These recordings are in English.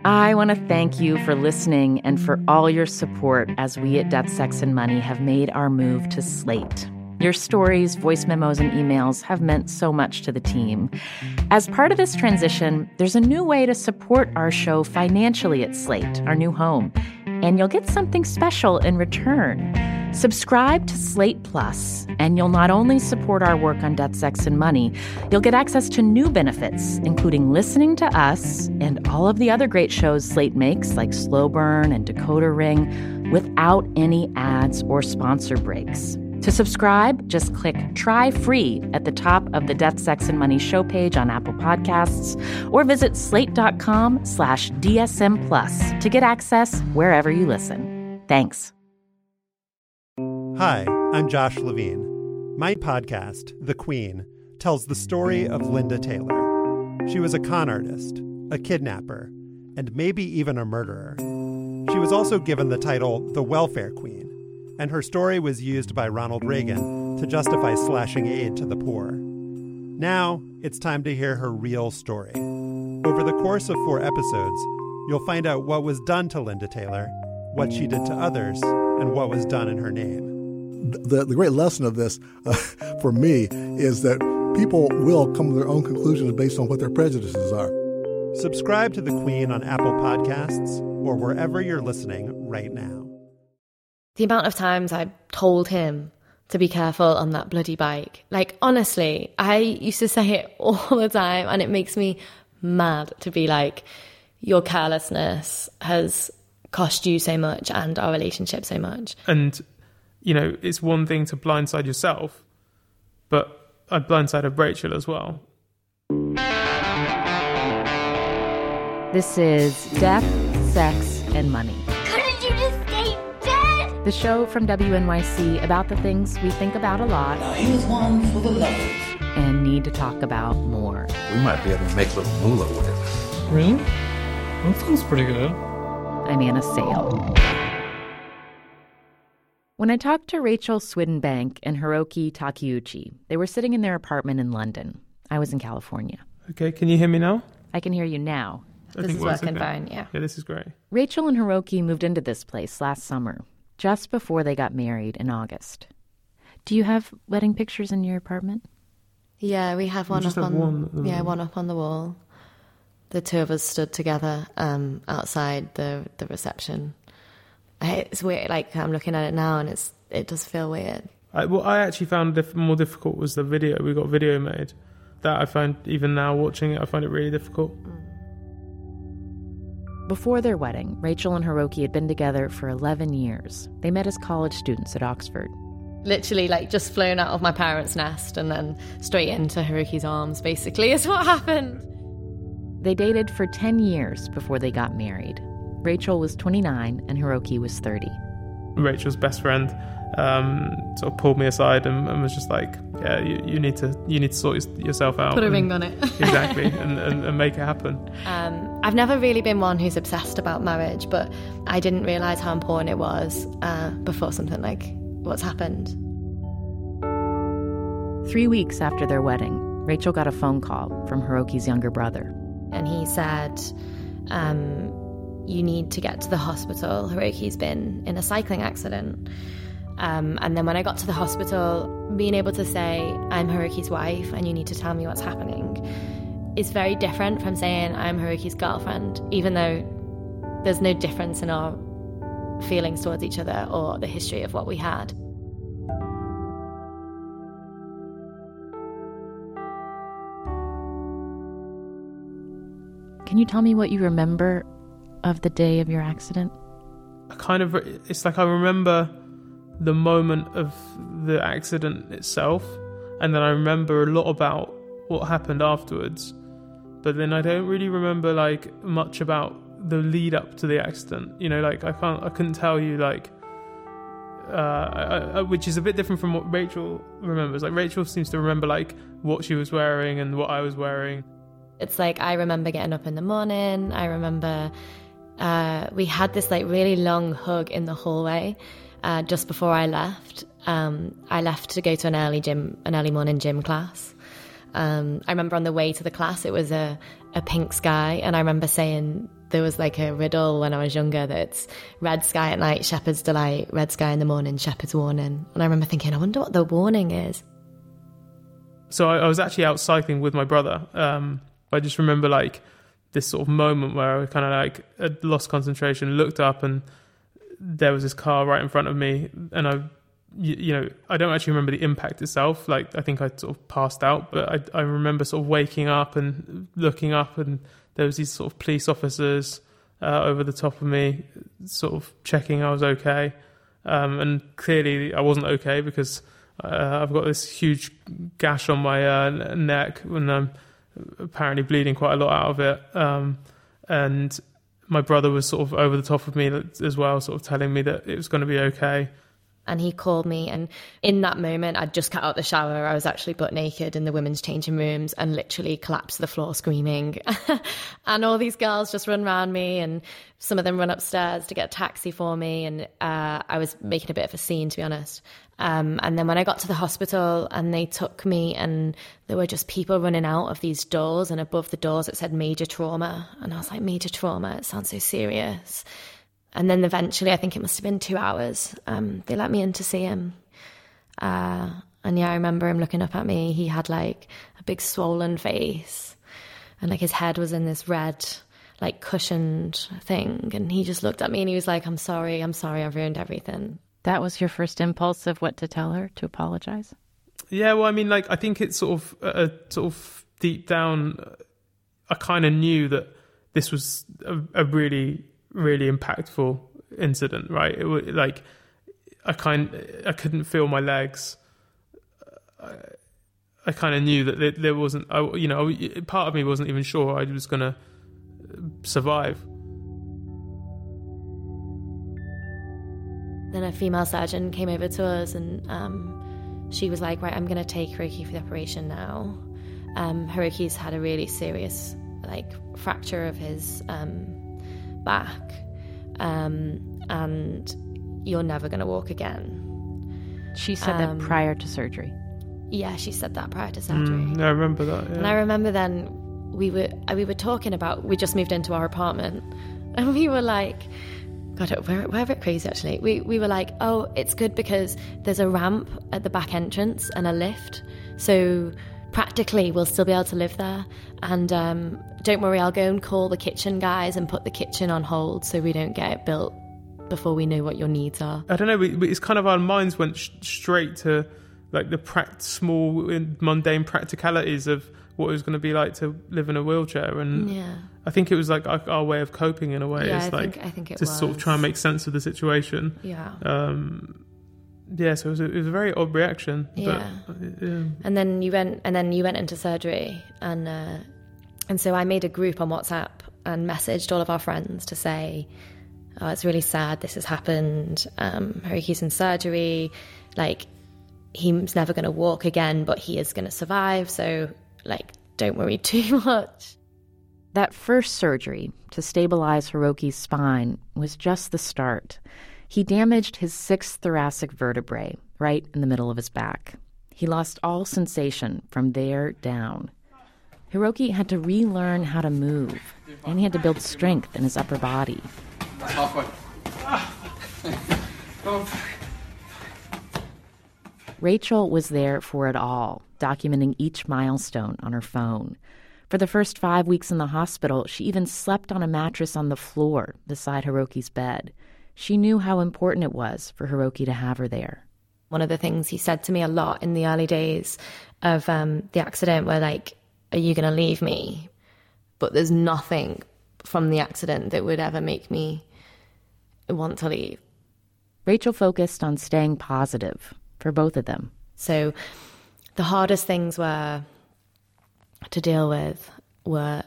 I want to thank you for listening and for all your support as we at Death, Sex, and Money have made our move to Slate. Your stories, voice memos, and emails have meant so much to the team. As part of this transition, there's a new way to support our show financially at Slate, our new home, and you'll get something special in return. Subscribe to Slate Plus, and you'll not only support our work on Death, Sex, and Money, you'll get access to new benefits, including listening to us and all of the other great shows Slate makes, like Slow Burn and Decoder Ring, without any ads or sponsor breaks. To subscribe, just click Try Free at the top of the Death, Sex, and Money show page on Apple Podcasts, or visit slate.com/DSM Plus to get access wherever you listen. Thanks. Hi, I'm Josh Levine. My podcast, The Queen, tells the story of Linda Taylor. She was a con artist, a kidnapper, and maybe even a murderer. She was also given the title the Welfare Queen, and her story was used by Ronald Reagan to justify slashing aid to the poor. Now, it's time to hear her real story. Over the course of 4 episodes, you'll find out what was done to Linda Taylor, what she did to others, and what was done in her name. The great lesson of this, for me, is that people will come to their own conclusions based on what their prejudices are. Subscribe to The Queen on Apple Podcasts or wherever you're listening right now. The amount of times I told him to be careful on that bloody bike. Like, honestly, I used to say it all the time, and it makes me mad to be like, your carelessness has cost you so much and our relationship so much. And you know, it's one thing to blindside yourself, but I blindsided Rachel as well. This is Death, Sex, and Money. Couldn't you just stay dead? The show from WNYC about the things we think about a lot. Now here's one for the lovers. And need to talk about more. We might be able to make a little moolah with it. Really? That sounds pretty good. I'm Anna Sale. When I talked to Rachel Swiddenbank and Hiroki Takeuchi, they were sitting in their apartment in London. I was in California. Okay, can you hear me now? I can hear you now. This is working fine, yeah. Yeah, this is great. Rachel and Hiroki moved into this place last summer, just before they got married in August. Do you have wedding pictures in your apartment? Yeah, we have one up on one up on the wall. The two of us stood together outside the reception. It's weird, like I'm looking at it now and it does feel weird. What I actually found more difficult was the video. We got video made. That I find, even now watching it, I find it really difficult. Before their wedding, Rachel and Hiroki had been together for 11 years. They met as college students at Oxford. Literally, like, just flown out of my parents' nest and then straight into Hiroki's arms, basically, is what happened. They dated for 10 years before they got married. Rachel was 29 and Hiroki was 30. Rachel's best friend sort of pulled me aside and was just like, yeah, you need to sort yourself out. Put a ring on it. Exactly, and make it happen. I've never really been one who's obsessed about marriage, but I didn't realise how important it was before something like what's happened. 3 weeks after their wedding, Rachel got a phone call from Hiroki's younger brother. And he said, you need to get to the hospital. Hiroki's been in a cycling accident. And then when I got to the hospital, being able to say, I'm Hiroki's wife and you need to tell me what's happening is very different from saying I'm Hiroki's girlfriend, even though there's no difference in our feelings towards each other or the history of what we had. Can you tell me what you remember of the day of your accident? It's like I remember the moment of the accident itself, and then I remember a lot about what happened afterwards, but then I don't really remember like much about the lead up to the accident. You know, like I couldn't tell you like which is a bit different from what Rachel remembers. Like Rachel seems to remember like what she was wearing and what I was wearing. It's like I remember getting up in the morning. I remember we had this like really long hug in the hallway just before I left. I left to go to an early morning gym class. I remember on the way to the class it was a pink sky, and I remember saying There was like a riddle when I was younger that's red sky at night, shepherd's delight, red sky in the morning, shepherd's warning. And I remember thinking, I wonder what the warning is. So I was actually out cycling with my brother. I just remember like this sort of moment where I kind of like had lost concentration, looked up, and there was this car right in front of me. And I don't actually remember the impact itself. Like, I think I sort of passed out, but I remember sort of waking up and looking up, and there was these sort of police officers over the top of me, sort of checking I was okay. And clearly I wasn't okay, because I've got this huge gash on my neck, and I'm apparently bleeding quite a lot out of it. And my brother was sort of over the top of me as well, sort of telling me that it was going to be okay. And he called me, and in that moment, I'd just got out the shower. I was actually butt naked in the women's changing rooms and literally collapsed to the floor screaming. And all these girls just run around me, and some of them run upstairs to get a taxi for me. And I was making a bit of a scene, to be honest. And then when I got to the hospital and they took me, and there were just people running out of these doors, and above the doors it said major trauma. And I was like, major trauma? It sounds so serious. And then eventually, I think it must have been 2 hours, they let me in to see him. And yeah, I remember him looking up at me. He had like a big swollen face, and like his head was in this red, like cushioned thing. And he just looked at me and he was like, I'm sorry, I've ruined everything. That was your first impulse of what to tell her, to apologize? Yeah, well, I mean, like, I think it's sort of deep down, I kind of knew that this was a really, really impactful incident, right? It was like, I couldn't feel my legs. I kind of knew that there wasn't, part of me wasn't even sure I was going to survive. Then a female surgeon came over to us, and she was like, right, I'm going to take Hiroki for the operation now. Hiroki's had a really serious like fracture of his back, and you're never going to walk again. She said that prior to surgery. Yeah, she said that prior to surgery. I remember that. Yeah. And I remember then we were talking about, we just moved into our apartment, and we were like, God, we're a bit crazy actually. We were like, oh, it's good because there's a ramp at the back entrance and a lift, so practically we'll still be able to live there. And don't worry, I'll go and call the kitchen guys and put the kitchen on hold so we don't get it built before we know what your needs are. I don't know, it's kind of our minds went straight to like the small mundane practicalities of what it was going to be like to live in a wheelchair. And yeah. I think it was like our way of coping in a way. Yeah, it's I like think it to was. sort of try and make sense of the situation. Yeah. Yeah, so it was a very odd reaction. Yeah. But, yeah. And then you went into surgery, and so I made a group on WhatsApp and messaged all of our friends to say, oh, it's really sad this has happened. Hiroki's in surgery. Like, he's never going to walk again, but he is going to survive. So, like, don't worry too much. That first surgery to stabilize Hiroki's spine was just the start. He damaged his 6th thoracic vertebrae, right in the middle of his back. He lost all sensation from there down. Hiroki had to relearn how to move, and he had to build strength in his upper body. Rachel was there for it all, documenting each milestone on her phone. For the first 5 weeks in the hospital, she even slept on a mattress on the floor beside Hiroki's bed. She knew how important it was for Hiroki to have her there. One of the things he said to me a lot in the early days of the accident were like, are you going to leave me? But there's nothing from the accident that would ever make me want to leave. Rachel focused on staying positive for both of them. So the hardest things were to deal with were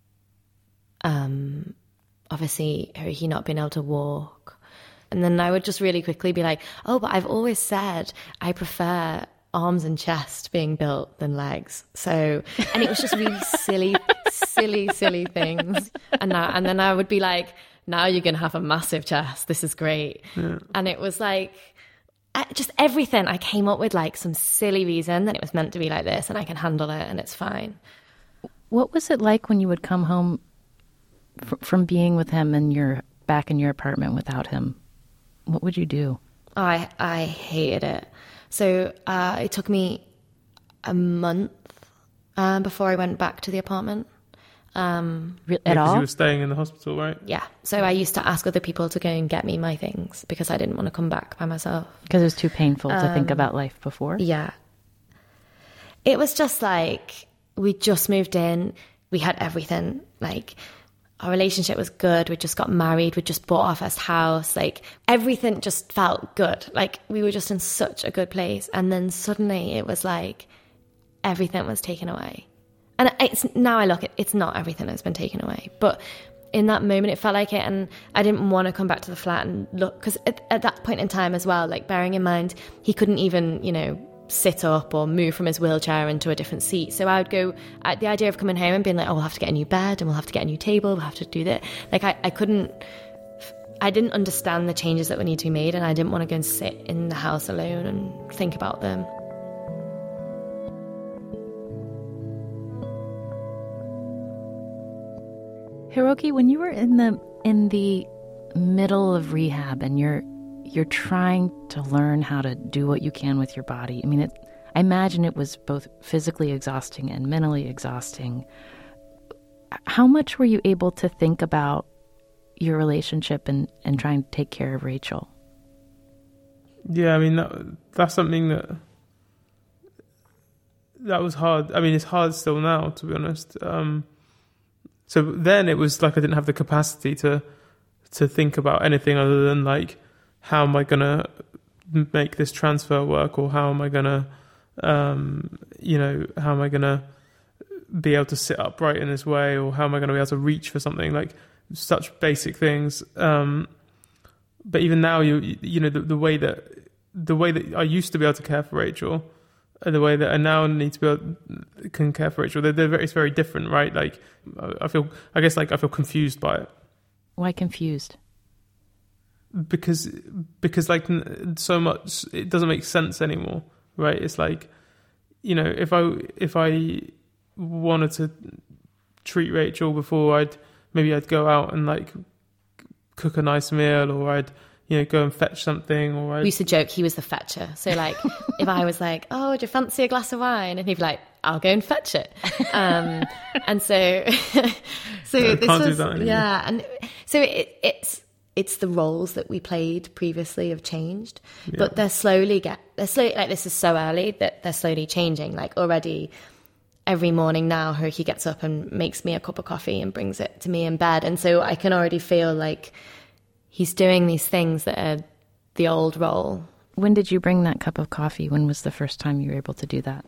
obviously Hiroki not being able to walk. And then I would just really quickly be like, oh, but I've always said I prefer arms and chest being built than legs. So, and it was just really silly things. And then I would be like, now you're going to have a massive chest. This is great. Yeah. And it was like, just everything I came up with, like some silly reason that it was meant to be like this and I can handle it and it's fine. What was it like when you would come home from being with him and you're back in your apartment without him, what would you do? I hated it. So it took me a month before I went back to the apartment. At all? Because you were staying in the hospital, right? Yeah. So I used to ask other people to go and get me my things because I didn't want to come back by myself. Because it was too painful to think about life before? Yeah. It was just like, we just moved in. We had everything. Like, our relationship was good. We just got married. We just bought our first house. Like, everything just felt good. Like, we were just in such a good place. And then suddenly it was like everything was taken away. And now I look, it's not everything that's been taken away. But in that moment, it felt like it. And I didn't want to come back to the flat and look. Because at that point in time as well, like, bearing in mind, he couldn't even, sit up or move from his wheelchair into a different seat. So I would go, the idea of coming home and being like, we'll have to get a new bed and we'll have to get a new table, we'll have to do that. Like, I didn't understand the changes that would need to be made, and I didn't want to go and sit in the house alone and think about them. Hiroki, when you were in the middle of rehab and you're trying to learn how to do what you can with your body. I mean, I imagine it was both physically exhausting and mentally exhausting. How much were you able to think about your relationship and trying to take care of Rachel? Yeah, I mean, that's something that was hard. I mean, it's hard still now, to be honest. So then it was like I didn't have the capacity to think about anything other than, like, how am I going to make this transfer work, or how am I going to, how am I going to be able to sit upright in this way, or how am I going to be able to reach for something, like such basic things. But even now, the way that I used to be able to care for Rachel, and the way that I now need to can care for Rachel, it's very different, right? Like, I feel confused by it. Why confused? Because like, so much, it doesn't make sense anymore, right? It's like, if I wanted to treat Rachel before, I'd go out and, like, cook a nice meal, or I'd go and fetch something, or we used to joke he was the fetcher. So, like, if I was like, oh, would you fancy a glass of wine? And he'd be like, I'll go and fetch it. And so this was, yeah, and so it's the roles that we played previously have changed, but they're slowly, like, this is so early that they're slowly changing. Like, already every morning now, he gets up and makes me a cup of coffee and brings it to me in bed. And so I can already feel like he's doing these things that are the old role. When did you bring that cup of coffee? When was the first time you were able to do that?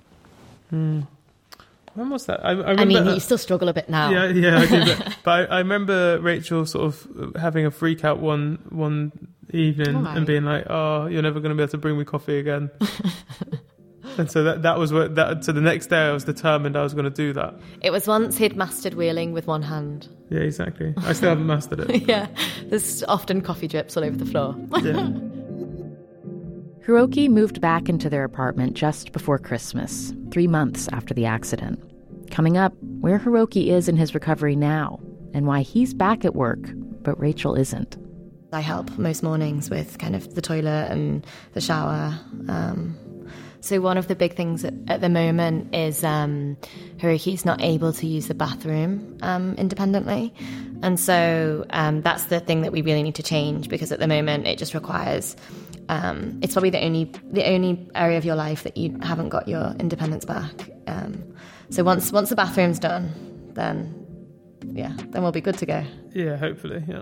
When was that? I mean, you still struggle a bit now. Yeah, I do. But I remember Rachel sort of having a freak out one evening and being like, "Oh, you're never going to be able to bring me coffee again." And so that was what that. So the next day, I was determined I was going to do that. It was once he'd mastered wheeling with one hand. Yeah, exactly. I still haven't mastered it. Yeah, there's often coffee drips all over the floor. Yeah. Hiroki moved back into their apartment just before Christmas, 3 months after the accident. Coming up, where Hiroki is in his recovery now, and why he's back at work, but Rachel isn't. I help most mornings with kind of the toilet and the shower. So one of the big things at the moment is Hiroki's not able to use the bathroom independently. And so that's the thing that we really need to change, because at the moment it just requires... it's probably the only area of your life that you haven't got your independence back. So once the bathroom's done, then we'll be good to go. Yeah, hopefully, yeah.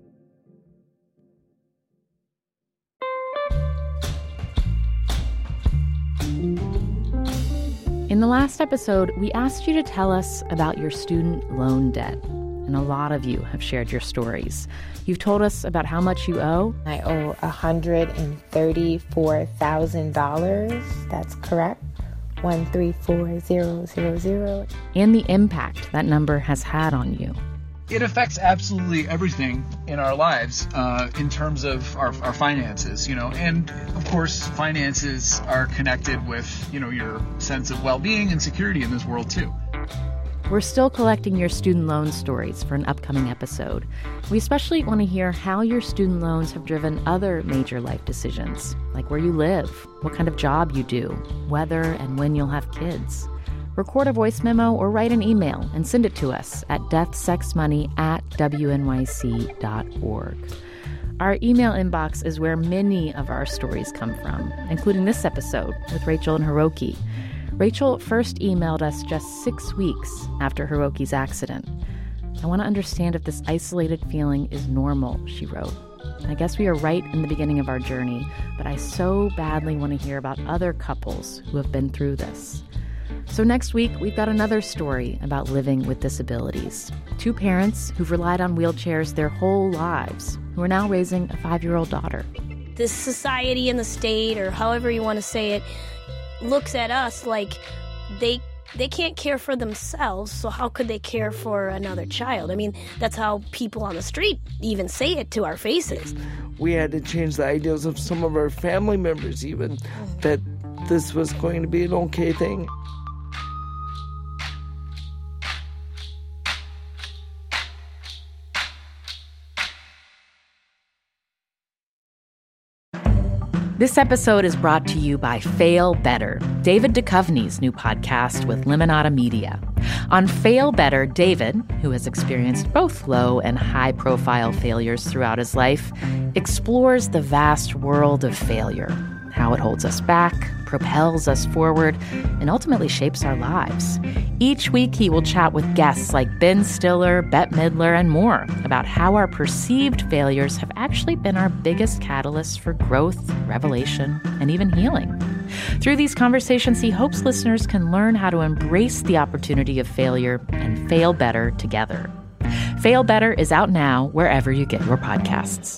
In the last episode, we asked you to tell us about your student loan debt. And a lot of you have shared your stories. You've told us about how much you owe. I owe $134,000. That's correct. 134000. And the impact that number has had on you. It affects absolutely everything in our lives in terms of our finances, and of course finances are connected with, your sense of well-being and security in this world too. We're still collecting your student loan stories for an upcoming episode. We especially want to hear how your student loans have driven other major life decisions, like where you live, what kind of job you do, whether and when you'll have kids. Record a voice memo or write an email and send it to us at deathsexmoney@wnyc.org. Our email inbox is where many of our stories come from, including this episode with Rachel and Hiroki. Rachel first emailed us just 6 weeks after Hiroki's accident. I want to understand if this isolated feeling is normal, she wrote. I guess we are right in the beginning of our journey, but I so badly want to hear about other couples who have been through this. So next week, we've got another story about living with disabilities. 2 parents who've relied on wheelchairs their whole lives, who are now raising a 5-year-old daughter. This society and the state, or however you want to say it, looks at us like they can't care for themselves, so how could they care for another child? I mean, that's how people on the street even say it to our faces. We had to change the ideas of some of our family members even, that this was going to be an okay thing. This episode is brought to you by Fail Better, David Duchovny's new podcast with Limonada Media. On Fail Better, David, who has experienced both low and high-profile failures throughout his life, explores the vast world of failure, how it holds us back, propels us forward, and ultimately shapes our lives. Each week, he will chat with guests like Ben Stiller, Bette Midler, and more about how our perceived failures have actually been our biggest catalysts for growth, revelation, and even healing. Through these conversations, he hopes listeners can learn how to embrace the opportunity of failure and fail better together. Fail Better is out now wherever you get your podcasts.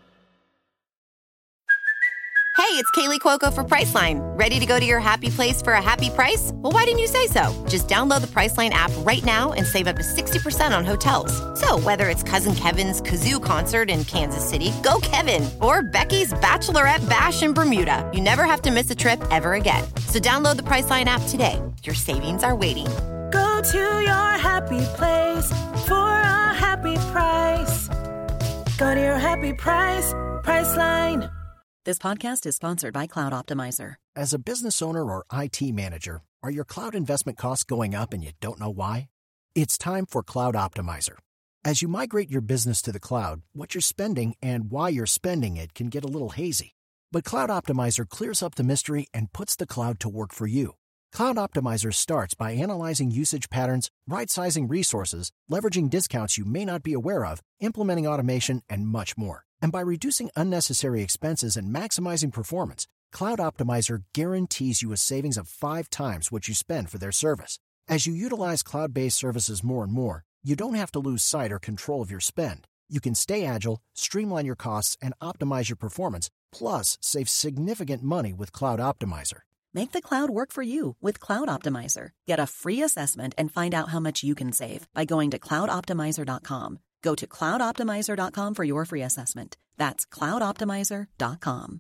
Hey, it's Kaylee Cuoco for Priceline. Ready to go to your happy place for a happy price? Well, why didn't you say so? Just download the Priceline app right now and save up to 60% on hotels. So whether it's Cousin Kevin's Kazoo Concert in Kansas City, go Kevin, or Becky's Bachelorette Bash in Bermuda, you never have to miss a trip ever again. So download the Priceline app today. Your savings are waiting. Go to your happy place for a happy price. Go to your happy price, Priceline. This podcast is sponsored by Cloud Optimizer. As a business owner or IT manager, are your cloud investment costs going up and you don't know why? It's time for Cloud Optimizer. As you migrate your business to the cloud, what you're spending and why you're spending it can get a little hazy. But Cloud Optimizer clears up the mystery and puts the cloud to work for you. Cloud Optimizer starts by analyzing usage patterns, right-sizing resources, leveraging discounts you may not be aware of, implementing automation, and much more. And by reducing unnecessary expenses and maximizing performance, Cloud Optimizer guarantees you a savings of 5 times what you spend for their service. As you utilize cloud-based services more and more, you don't have to lose sight or control of your spend. You can stay agile, streamline your costs, and optimize your performance, plus save significant money with Cloud Optimizer. Make the cloud work for you with Cloud Optimizer. Get a free assessment and find out how much you can save by going to cloudoptimizer.com. Go to cloudoptimizer.com for your free assessment. That's cloudoptimizer.com.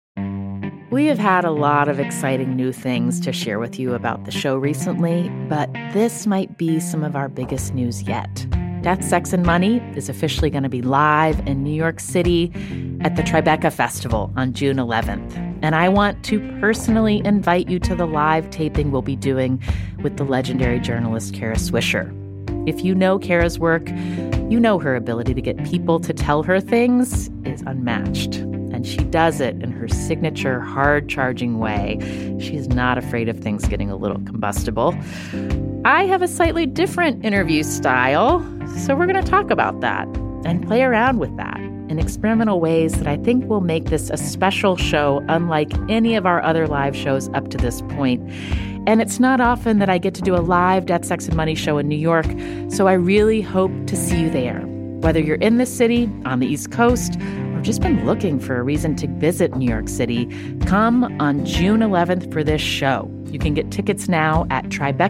We have had a lot of exciting new things to share with you about the show recently, but this might be some of our biggest news yet. Death, Sex, and Money is officially going to be live in New York City at the Tribeca Festival on June 11th. And I want to personally invite you to the live taping we'll be doing with the legendary journalist Kara Swisher. If you know Kara's work, you know her ability to get people to tell her things is unmatched. And she does it in her signature hard-charging way. She's not afraid of things getting a little combustible. I have a slightly different interview style, so we're going to talk about that and play around with that in experimental ways that I think will make this a special show unlike any of our other live shows up to this point. And it's not often that I get to do a live Death, Sex, and Money show in New York, so I really hope to see you there. Whether you're in the city, on the East Coast, or just been looking for a reason to visit New York City, come on June 11th for this show. You can get tickets now at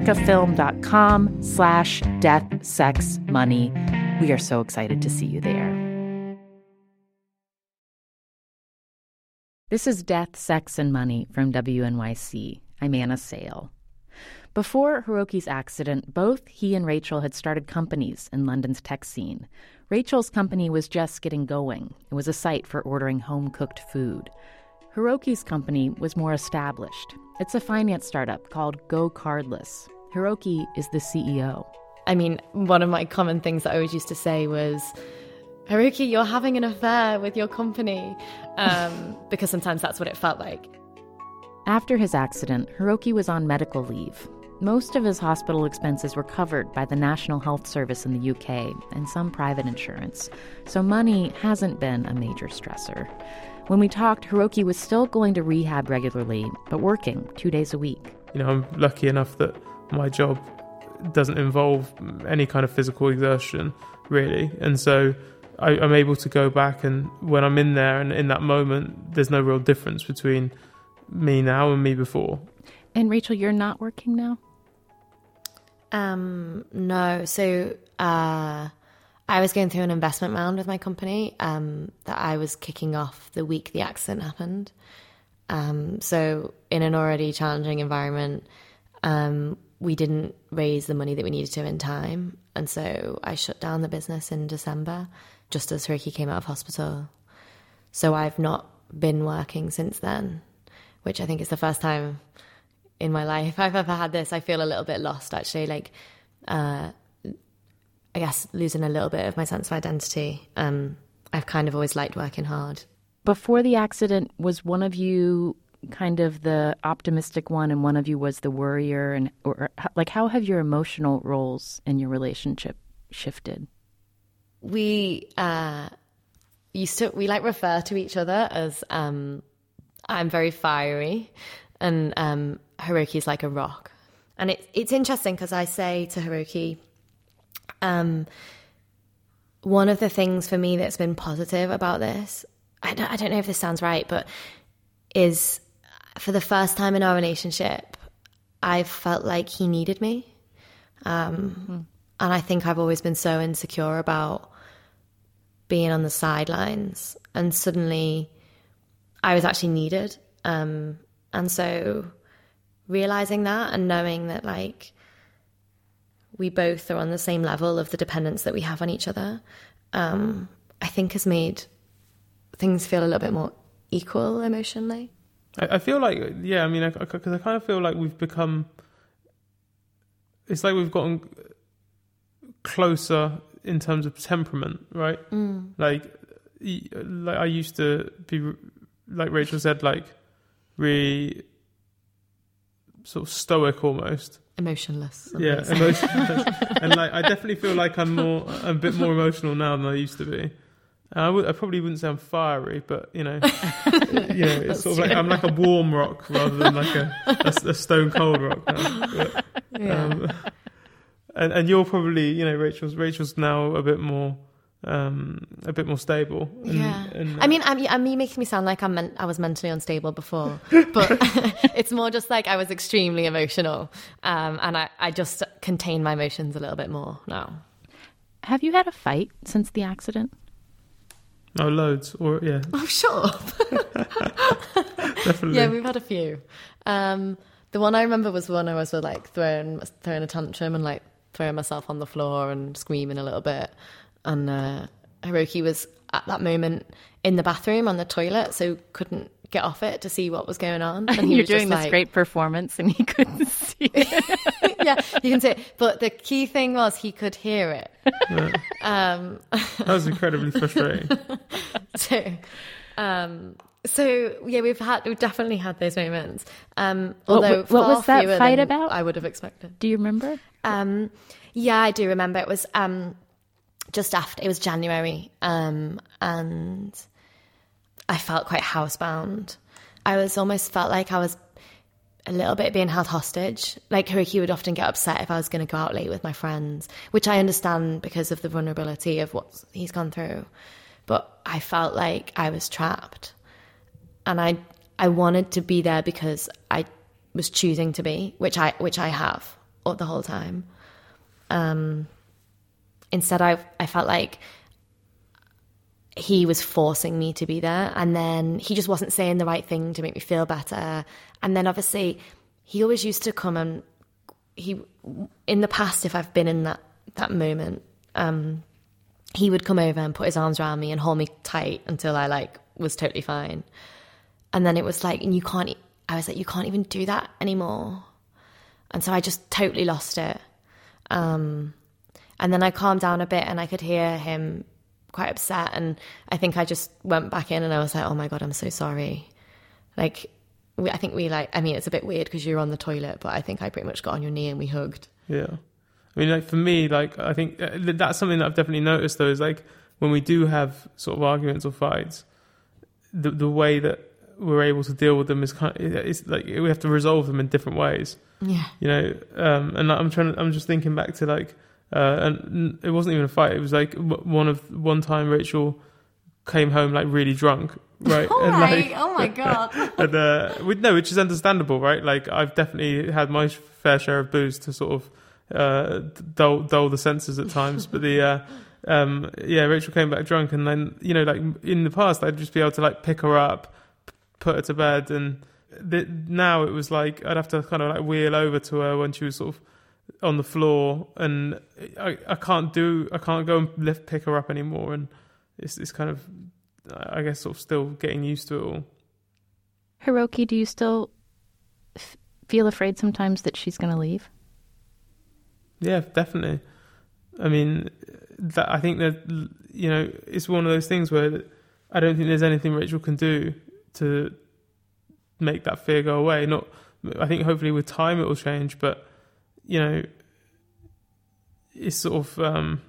tribecafilm.com/deathsexmoney. We are so excited to see you there. This is Death, Sex, and Money from WNYC. I'm Anna Sale. Before Hiroki's accident, both he and Rachel had started companies in London's tech scene. Rachel's company was just getting going. It was a site for ordering home-cooked food. Hiroki's company was more established. It's a finance startup called Go Cardless. Hiroki is the CEO. I mean, one of my common things that I always used to say was, Hiroki, you're having an affair with your company, because sometimes that's what it felt like. After his accident, Hiroki was on medical leave. Most of his hospital expenses were covered by the National Health Service in the UK and some private insurance, so money hasn't been a major stressor. When we talked, Hiroki was still going to rehab regularly, but working 2 days a week. You know, I'm lucky enough that my job doesn't involve any kind of physical exertion, really, and so I'm able to go back, and when I'm in there and in that moment, there's no real difference between me now and me before. And Rachel, you're not working now? No. So I was going through an investment round with my company that I was kicking off the week the accident happened. So in an already challenging environment, we didn't raise the money that we needed to in time. And so I shut down the business in December, just as Hiroki came out of hospital. So I've not been working since then, which I think is the first time in my life I've ever had this. I feel a little bit lost, actually, like, I guess losing a little bit of my sense of identity. I've kind of always liked working hard. Before the accident, was one of you kind of the optimistic one and one of you was the worrier? And or like, how have your emotional roles in your relationship shifted? We refer to each other as I'm very fiery and Hiroki's like a rock. And it's interesting because I say to Hiroki, one of the things for me that's been positive about this, I don't know if this sounds right, but is for the first time in our relationship, I felt like he needed me. And I think I've always been so insecure about being on the sidelines. And suddenly I was actually needed. And so realizing that and knowing that, like, we both are on the same level of the dependence that we have on each other, I think has made things feel a little bit more equal emotionally. I feel like, yeah, I mean, because I kind of feel like we've become, it's like we've gotten closer in terms of temperament, right? Like I used to be, like Rachel said, like really sort of stoic almost. Emotionless. Yeah, emotionless. And like I definitely feel like I'm a bit more emotional now than I used to be. I probably wouldn't say I'm fiery, but you know, it's sort of like I'm like a warm rock rather than like a stone cold rock now. But, and you're probably, you know, Rachel's now a bit more stable. And, I mean, making me sound like I was mentally unstable before, but it's more just like I was extremely emotional, and I just contain my emotions a little bit more now. Have you had a fight since the accident? Oh, loads. Or yeah. Oh, sure. Definitely. Yeah, we've had a few. The one I remember was one I was like throwing a tantrum and like throwing myself on the floor and screaming a little bit. And Hiroki was at that moment in the bathroom on the toilet, so couldn't get off it to see what was going on. And you're doing this great performance and he couldn't see it. Yeah, you can see it. But the key thing was he could hear it. Yeah. That was incredibly frustrating. So yeah, we've definitely had those moments. Although what was that fight about? I would have expected. Do you remember? Yeah, I do remember. It was just after, it was January, and I felt quite housebound. I almost felt like I was a little bit being held hostage. Like Hiroki would often get upset if I was going to go out late with my friends, which I understand because of the vulnerability of what he's gone through. But I felt like I was trapped, and I wanted to be there because I was choosing to be, which I have the whole time. Instead, I felt like he was forcing me to be there, and then he just wasn't saying the right thing to make me feel better. And then obviously he always used to come and in the past, if I've been in that moment, he would come over and put his arms around me and hold me tight until I like was totally fine. And then it was like, and I was like, you can't even do that anymore. And so I just totally lost it. And then I calmed down a bit and I could hear him quite upset. And I think I just went back in and I was like, oh my God, I'm so sorry. Like, I think it's a bit weird because you're on the toilet, but I think I pretty much got on your knee and we hugged. Yeah. I mean, like for me, like I think that's something that I've definitely noticed though, is like when we do have sort of arguments or fights, the way that we're able to deal with them is it's like we have to resolve them in different ways. Yeah. You know, and I'm just thinking back to like, and it wasn't even a fight. It was like one time Rachel came home like really drunk. Right. All and right. Like, oh my God. And which is understandable, right? Like I've definitely had my fair share of booze to sort of dull the senses at times. But Rachel came back drunk, and then, you know, like in the past I'd just be able to like pick her up, put her to bed, and now it was like I'd have to kind of like wheel over to her when she was sort of on the floor, and I can't go and pick her up anymore, and it's kind of, I guess, sort of still getting used to it all. Hiroki, do you still feel afraid sometimes that she's going to leave? Yeah, definitely. I mean, I think that, you know, it's one of those things where I don't think there's anything Rachel can do to make that fear go away. I think hopefully with time it will change, but, you know, it's sort of,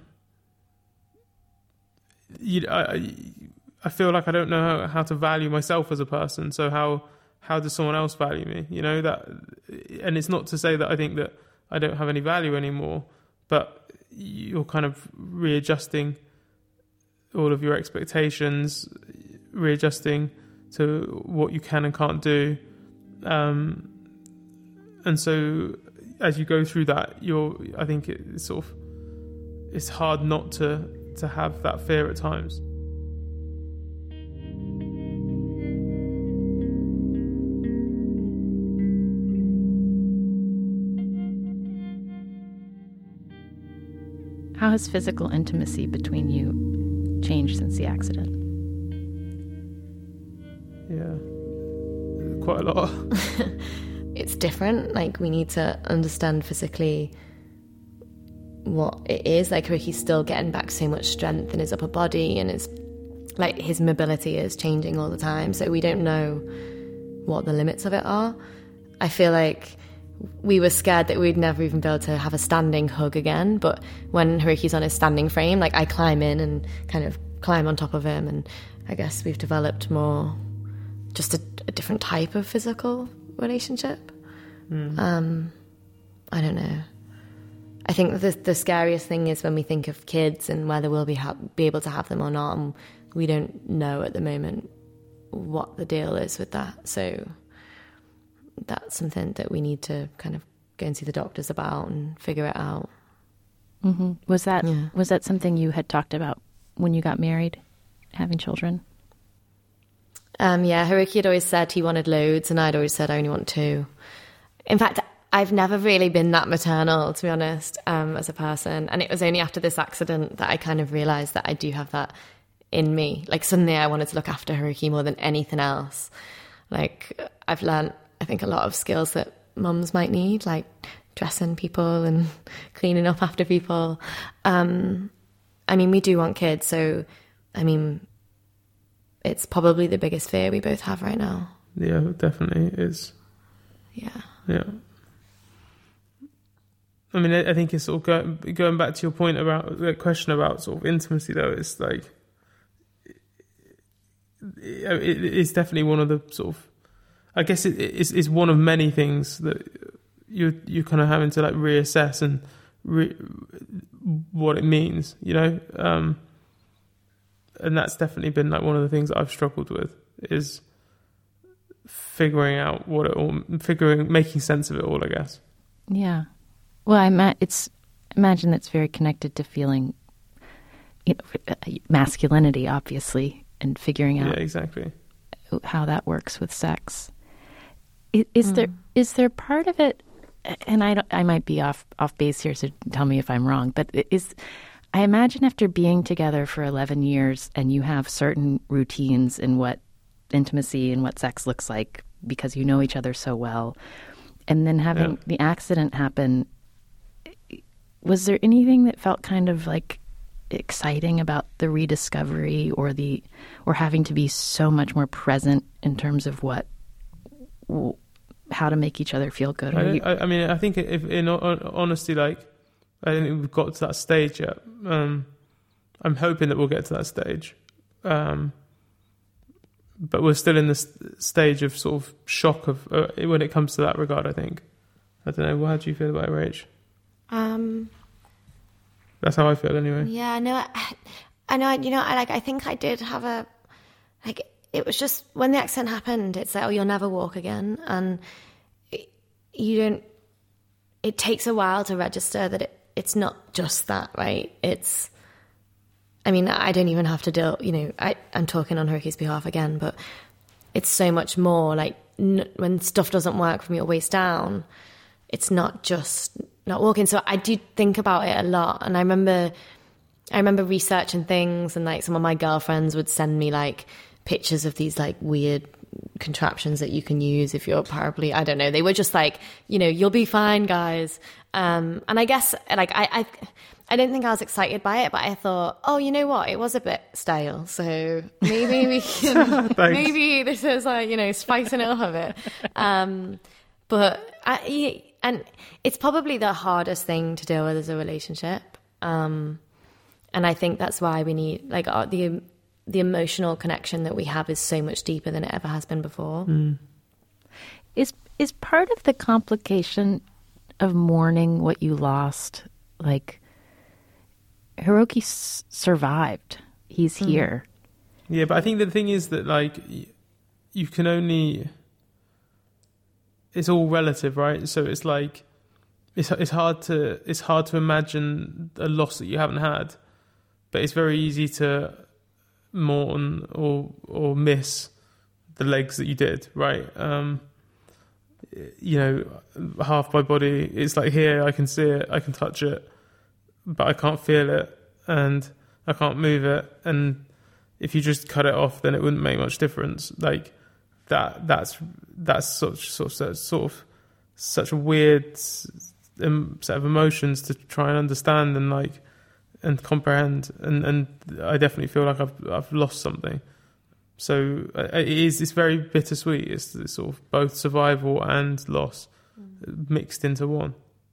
I feel like I don't know how to value myself as a person. So how does someone else value me? You know, that, and it's not to say that I think that I don't have any value anymore, but you're kind of readjusting all of your expectations, readjusting to what you can and can't do. And so as you go through that, I think it's hard not to have that fear at times. How has physical intimacy between you changed since the accident? Yeah, quite a lot. It's different. Like, we need to understand physically what it is. Like, he's still getting back so much strength in his upper body, and his mobility is changing all the time. So we don't know what the limits of it are. I feel like we were scared that we'd never even be able to have a standing hug again. But when Hiroki's on his standing frame, like, I climb in and kind of climb on top of him. And I guess we've developed more just a different type of physical relationship. I don't know. I think the scariest thing is when we think of kids and whether we'll be able to have them or not. And we don't know at the moment what the deal is with that. So that's something that we need to kind of go and see the doctors about and figure it out. Mm-hmm. Was that something you had talked about when you got married, having children? Hiroki had always said he wanted loads, and I'd always said I only want 2. In fact, I've never really been that maternal, to be honest, as a person. And it was only after this accident that I kind of realised that I do have that in me. Like, suddenly I wanted to look after Hiroki more than anything else. Like, I've learnt, I think, a lot of skills that mums might need, like dressing people and cleaning up after people. I mean, we do want kids, so, I mean, it's probably the biggest fear we both have right now. Yeah, definitely is. Yeah. I mean, I think it's sort of going back to your point about the question about sort of intimacy, though. It's like, it's definitely one of the sort of, I guess it's one of many things that you're kind of having to like reassess and what it means, you know. And that's definitely been like one of the things that I've struggled with, is figuring out making sense of it all, I guess. Yeah. Well, I imagine that's very connected to feeling, you know, masculinity, obviously, and figuring out exactly how that works with sex. Is there part of it and I might be off base here, so tell me if I'm wrong, but I imagine after being together for 11 years and you have certain routines in what intimacy and what sex looks like because you know each other so well, and then having the accident happen, was there anything that felt kind of like exciting about the rediscovery or having to be so much more present in terms of how to make each other feel good? I mean, I think if in honesty, like, I don't think we've got to that stage yet. I'm hoping that we'll get to that stage. But we're still in this stage of sort of shock of when it comes to that regard, I think. I don't know. How do you feel about it, Rach? That's how I feel anyway. Yeah, I know. You know, I think I did have it was just when the accident happened, it's like, oh, you'll never walk again. And it takes a while to register that it's not just that, right? I mean, I don't even have to deal, you know, I'm talking on Hiroki's behalf again, but it's so much more like when stuff doesn't work from your waist down, it's not just not walking. So I do think about it a lot. And I remember researching things, and like some of my girlfriends would send me like pictures of these like weird contraptions that you can use if you're probably, I don't know. They were just like, you know, you'll be fine, guys. And I guess like I didn't think I was excited by it, but I thought, oh, you know what? It was a bit stale. So maybe we can, maybe this is like, you know, spicing it up a bit. And it's probably the hardest thing to deal with as a relationship. And I think that's why we need, like, the emotional connection that we have is so much deeper than it ever has been before. Is part of the complication of mourning what you lost, like, Hiroki survived. He's here. Yeah, but I think the thing is that, like, you can only... It's all relative, right? So it's like it's hard to imagine a loss that you haven't had, but it's very easy to mourn or miss the legs that you did, right? You know, half my body, it's like here, I can see it, I can touch it, but I can't feel it and I can't move it. And if you just cut it off, then it wouldn't make much difference. Like that's such a weird set of emotions to try and understand and comprehend. And I definitely feel like I've lost something. So it's very bittersweet. It's sort of both survival and loss mixed into one.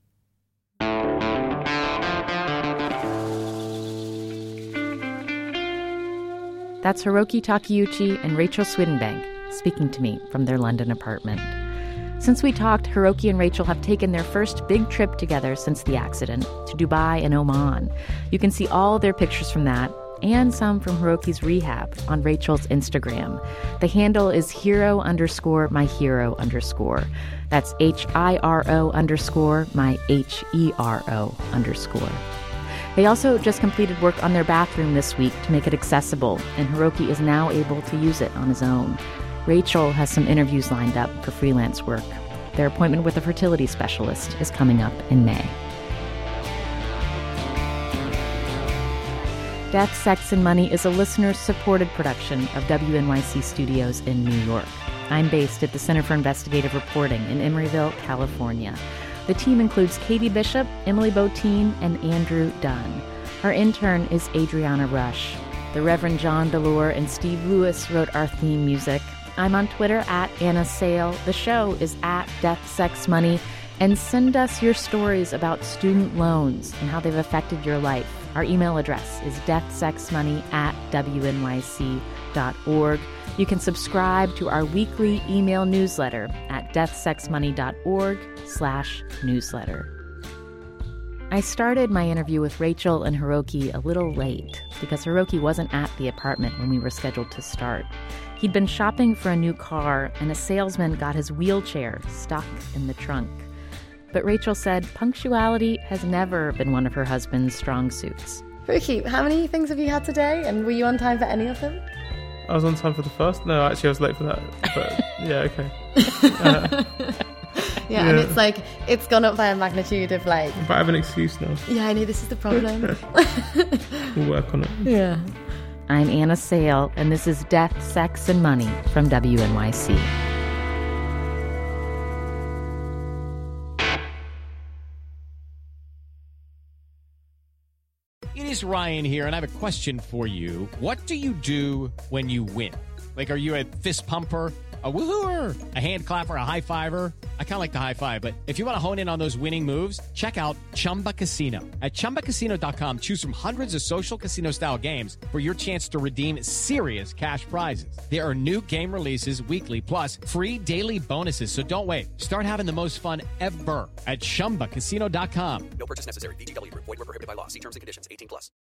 That's Hiroki Takeuchi and Rachel Swinbank speaking to me from their London apartment. Since we talked, Hiroki and Rachel have taken their first big trip together since the accident to Dubai and Oman. You can see all their pictures from that and some from Hiroki's rehab on Rachel's Instagram. The handle is hero_my_hero_. That's HIRO_my_HERO_. They also just completed work on their bathroom this week to make it accessible, and Hiroki is now able to use it on his own. Rachel has some interviews lined up for freelance work. Their appointment with a fertility specialist is coming up in May. Death, Sex, and Money is a listener-supported production of WNYC Studios in New York. I'm based at the Center for Investigative Reporting in Emeryville, California. The team includes Katie Bishop, Emily Botine, and Andrew Dunn. Our intern is Adriana Rush. The Reverend John Delore and Steve Lewis wrote our theme music. I'm on Twitter at Anna Sale. The show is at Death, Sex, Money. And send us your stories about student loans and how they've affected your life. Our email address is deathsexmoney@wnyc.org. You can subscribe to our weekly email newsletter at deathsexmoney.org/newsletter. I started my interview with Rachel and Hiroki a little late because Hiroki wasn't at the apartment when we were scheduled to start. He'd been shopping for a new car, and a salesman got his wheelchair stuck in the trunk. But Rachel said punctuality has never been one of her husband's strong suits. Hiroki, how many things have you had today, and were you on time for any of them? I was on time for the first. No, actually, I was late for that. But yeah, okay. Yeah, and it's like, it's gone up by a magnitude of like... But I have an excuse now. Yeah, I know, this is the problem. We'll work on it. Yeah. I'm Anna Sale, and this is Death, Sex, and Money from WNYC. It is Ryan here, and I have a question for you. What do you do when you win? Like, are you a fist pumper, a woo-hooer, a hand clapper, a high-fiver? I kind of like the high-five, but if you want to hone in on those winning moves, check out Chumba Casino. At ChumbaCasino.com, choose from hundreds of social casino-style games for your chance to redeem serious cash prizes. There are new game releases weekly, plus free daily bonuses, so don't wait. Start having the most fun ever at ChumbaCasino.com. No purchase necessary. VGW. Void where prohibited by law. See terms and conditions. 18+.